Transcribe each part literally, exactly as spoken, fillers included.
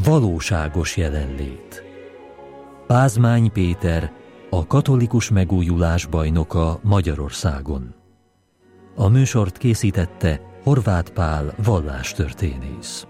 Valóságos jelenlét. Pázmány Péter, a katolikus megújulás bajnoka Magyarországon. A műsort készítette Horváth Pál vallástörténész.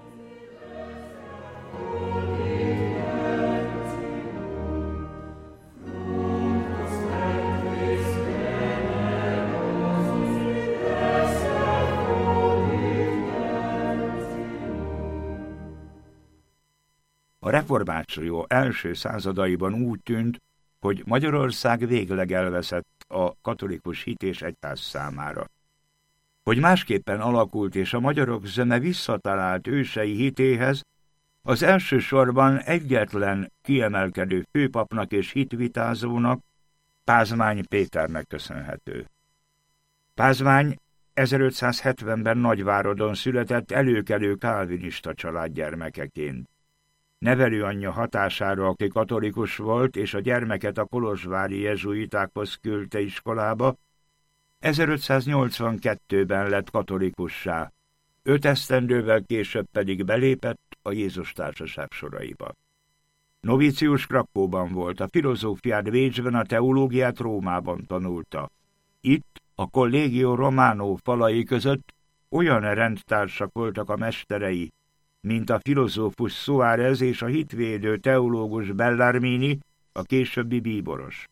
A reformáció első századaiban úgy tűnt, hogy Magyarország végleg elveszett a katolikus hit és egyház számára. Hogy másképpen alakult és a magyarok zöme visszatalált ősei hitéhez, az elsősorban egyetlen kiemelkedő főpapnak és hitvitázónak, Pázmány Péternek köszönhető. Pázmány ezerötszázhetvenben Nagyváradon született előkelő kálvinista család gyermekeként. Nevelőanyja hatására, aki katolikus volt, és a gyermeket a kolozsvári jezsuitákhoz küldte iskolába, ezerötszáznyolcvankettőben lett katolikussá, öt esztendővel később pedig belépett a Jézus Társaság soraiba. Novícius Krakkóban volt, a filozófiát Bécsben, a teológiát Rómában tanulta. Itt, a Collegio Romano falai között olyan rendtársak voltak a mesterei, mint a filozófus Suárez és a hitvédő teológus Bellarmini, a későbbi bíboros.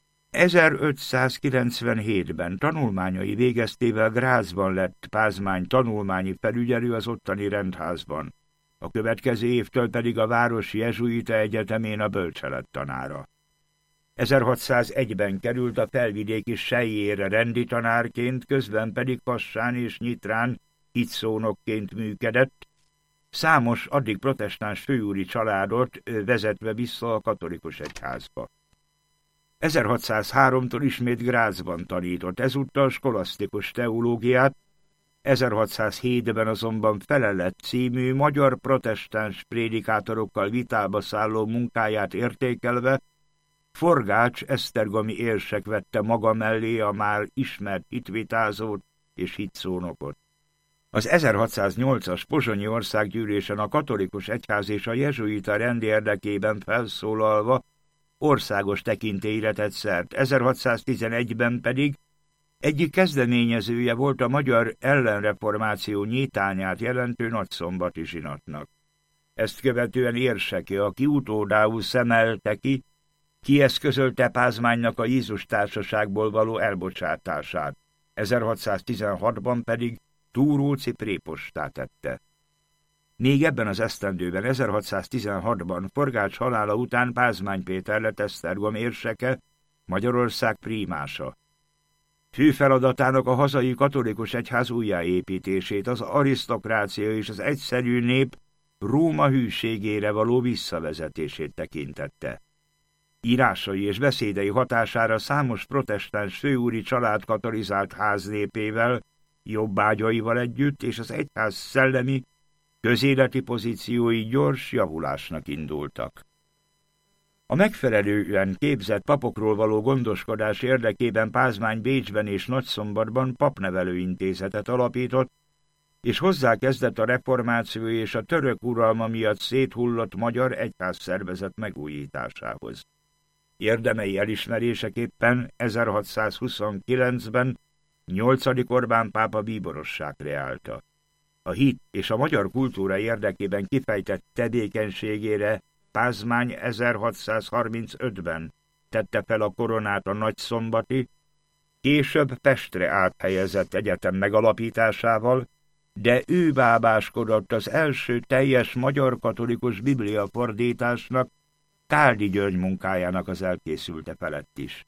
ezerötszázkilencvenhétben tanulmányai végeztével Grazban lett Pázmány tanulmányi felügyelő az ottani rendházban, a következő évtől pedig a városi jezsuita egyetemén a bölcselettanára. ezerhatszázegyben került a felvidéki Sejjére rendi tanárként, közben pedig Kassán és Nyitrán hitszónokként működött, számos addig protestáns főúri családot vezetve vissza a katolikus egyházba. ezerhatszázháromtól ismét Grazban tanított, ezúttal skolasztikus teológiát, ezerhatszázhétben azonban Felelet című magyar protestáns prédikátorokkal vitába szálló munkáját értékelve Forgács esztergomi érsek vette maga mellé a már ismert hitvitázót és hitszónokot. Az ezerhatszáznyolcas pozsonyi országgyűlésen a katolikus egyház és a jezsuita rend érdekében felszólalva országos tekintélyre tett szert, ezerhatszáztizenegyben pedig egyik kezdeményezője volt a magyar ellenreformáció nyitányát jelentő nagyszombati zsinatnak. Ezt követően érseke, aki utódául szemelte ki, kieszközölte Pázmánynak a Jézus Társaságból való elbocsátását, ezerhatszáztizenhatban pedig túróci prépostá tette. Még ebben az esztendőben, ezerhatszáztizenhatban Forgács halála után Pázmány Péter lett Esztergom érseke, Magyarország prímása. Fő feladatának a hazai katolikus egyház újjáépítését, az arisztokrácia és az egyszerű nép Róma hűségére való visszavezetését tekintette. Írásai és beszédei hatására számos protestáns főúri család katolizált háznépével, jobbágyaival együtt, és az egyház szellemi, közéleti pozíciói gyors javulásnak indultak. A megfelelően képzett papokról való gondoskodás érdekében Pázmány Bécsben és Nagyszombatban papnevelőintézetet alapított, és hozzákezdett a reformáció és a török uralma miatt széthullott magyar egyházszervezet megújításához. Érdemei elismeréseképpen ezerhatszázhuszonkilencben nyolcadik Orbán pápa bíborosság kreálta. A hit és a magyar kultúra érdekében kifejtett tevékenységére Pázmány ezerhatszázharmincötben tette fel a koronát a nagyszombati, később Pestre áthelyezett egyetem megalapításával, de ő bábáskodott az első teljes magyar katolikus bibliafordításnak, Káldi György munkájának az elkészülte felett is.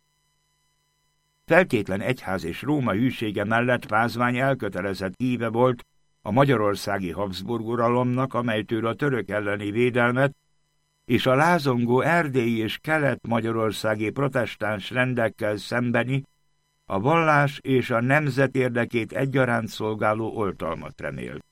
Feltétlen egyház és Róma hűsége mellett Pázmány elkötelezett híve volt a magyarországi Habsburg uralomnak, amelytől a török elleni védelmet és a lázongó erdélyi és kelet-magyarországi protestáns rendekkel szembeni a vallás és a nemzet érdekét egyaránt szolgáló oltalmat remélt.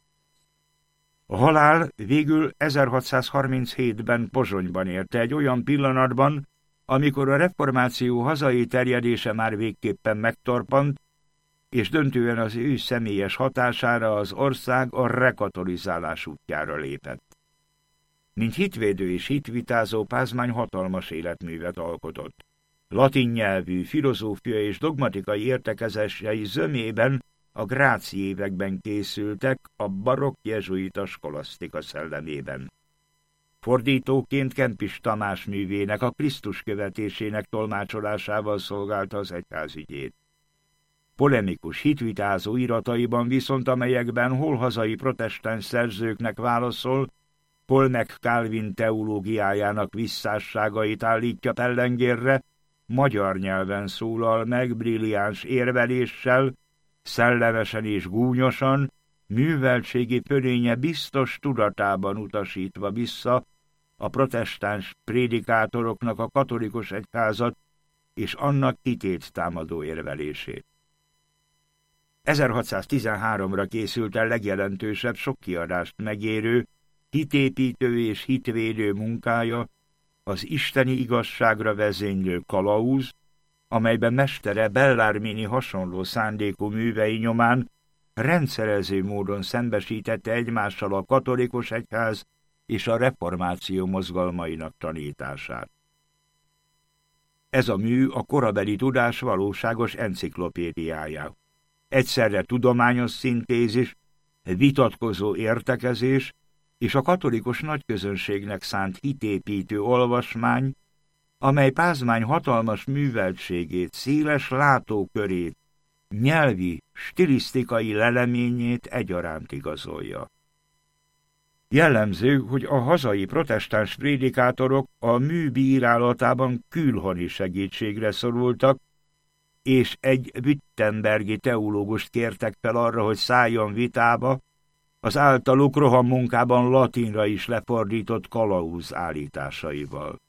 A halál végül ezerhatszázharminchétben Pozsonyban érte, egy olyan pillanatban, amikor a reformáció hazai terjedése már végképpen megtorpant, és döntően az ő személyes hatására az ország a rekatolizálás útjára lépett. Mint hitvédő és hitvitázó Pázmány hatalmas életművet alkotott. Latin nyelvű, filozófia és dogmatikai értekezései zömében a Gráci években készültek a barokk jezsuita skolasztika szellemében. Fordítóként Kempis Tamás művének, a Krisztus követésének tolmácsolásával szolgálta az egyházügyét. Polemikus, hitvitázó irataiban viszont, amelyekben hol hazai protestáns szerzőknek válaszol, hol meg Calvin teológiájának visszásságait állítja pellengérre, magyar nyelven szólal meg brilliáns érveléssel, szellemesen és gúnyosan, műveltségi fölénye biztos tudatában utasítva vissza a protestáns prédikátoroknak a katolikus egyházat és annak hitét támadó érvelését. ezerhatszáztizenháromra készült el legjelentősebb sok kiadást megérő, hitépítő és hitvédő munkája, az isteni igazságra vezénylő Kalauz, amelyben mestere Bellarmini hasonló szándékú művei nyomán rendszerező módon szembesítette egymással a katolikus egyház és a reformáció mozgalmainak tanítását. Ez a mű a korabeli tudás valóságos enciklopédiája. Egyszerre tudományos szintézis, vitatkozó értekezés és a katolikus nagyközönségnek szánt hitépítő olvasmány, amely Pázmány hatalmas műveltségét, széles látókörét, nyelvi, stilisztikai leleményét egyaránt igazolja. Jellemző, hogy a hazai protestáns prédikátorok a mű bírálatában külhoni segítségre szorultak, és egy wittenbergi teológust kértek fel arra, hogy szálljon vitába az általuk rohammunkában latinra is lefordított Kalauz állításaival.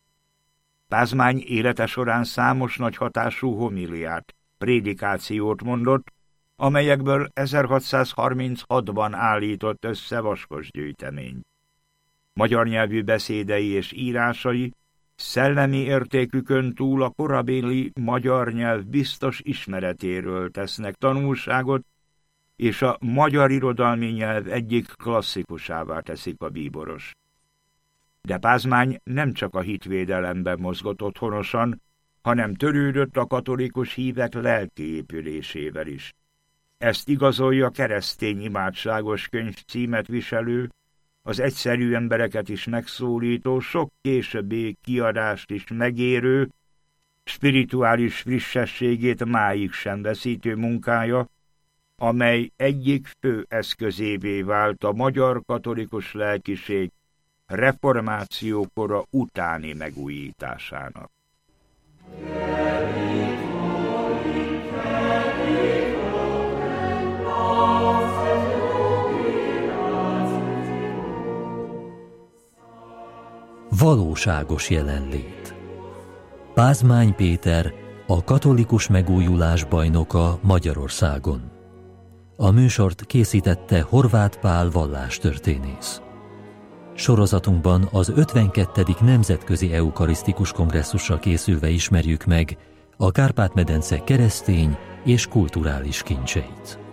Pázmány élete során számos nagy hatású homiliát, prédikációt mondott, amelyekből ezerhatszázharminchatban állított össze vaskos gyűjteményt. Magyar nyelvű beszédei és írásai szellemi értékükön túl a korabéli magyar nyelv biztos ismeretéről tesznek tanulságot, és a magyar irodalmi nyelv egyik klasszikusává teszik a bíboros. De Pázmány nem csak a hitvédelemben mozgott otthonosan, hanem törődött a katolikus hívek lelki épülésével is. Ezt igazolja keresztény imádságos könyv címet viselő, az egyszerű embereket is megszólító, sok későbbi kiadást is megérő, spirituális frissességét máig sem veszítő munkája, amely egyik fő eszközévé vált a magyar katolikus lelkiség reformációkora utáni megújításának. Valóságos jelenlét. Pázmány Péter, a katolikus megújulás bajnoka Magyarországon. A műsort készítette Horváth Pál vallástörténész. Sorozatunkban az ötvenkettedik Nemzetközi Eukarisztikus Kongresszusra készülve ismerjük meg a Kárpát-medence keresztény és kulturális kincseit.